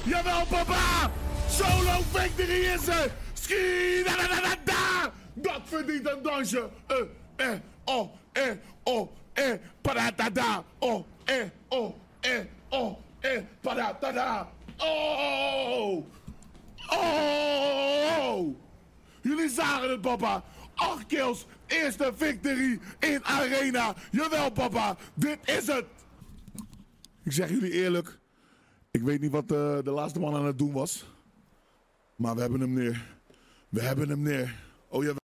Jawel, papa! Solo victory is er! Ski, da da da da da! Dat verdient een dansje! Padada! Padada! Oh! Oh! Jullie zagen het, papa! 8 kills, eerste victory in Arena! Jawel, papa! Dit is het! Ik zeg jullie eerlijk, ik weet niet wat de laatste man aan het doen was. Maar we hebben hem neer. We hebben hem neer. Oh ja.